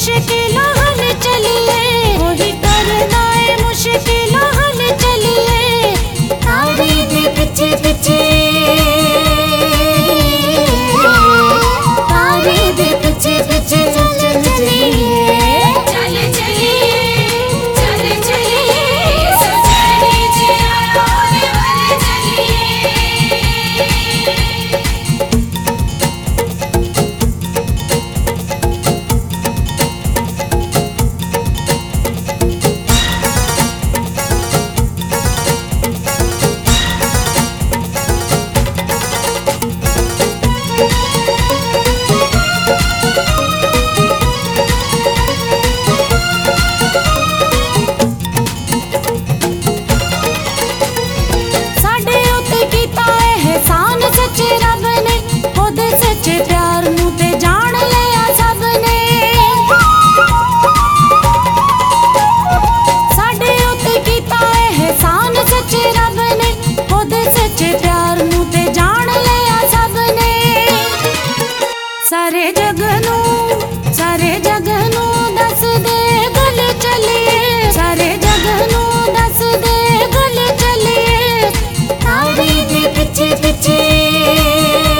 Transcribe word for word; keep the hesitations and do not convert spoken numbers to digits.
मुश्किल हल चलिए, वही करना है मुश्किल हल चलिए, तारे दे पीछे पीछे, तारे दे पीछे पीछे चल चल चलिए, चले चलिए, चले चलिए, सजने जिया रोने वाले चलिए। सारे जग नू सारे जग नू दस दे गल चलिए, सारे जग नू दस दे गल चलिए, तारे दे पीछे पीछे।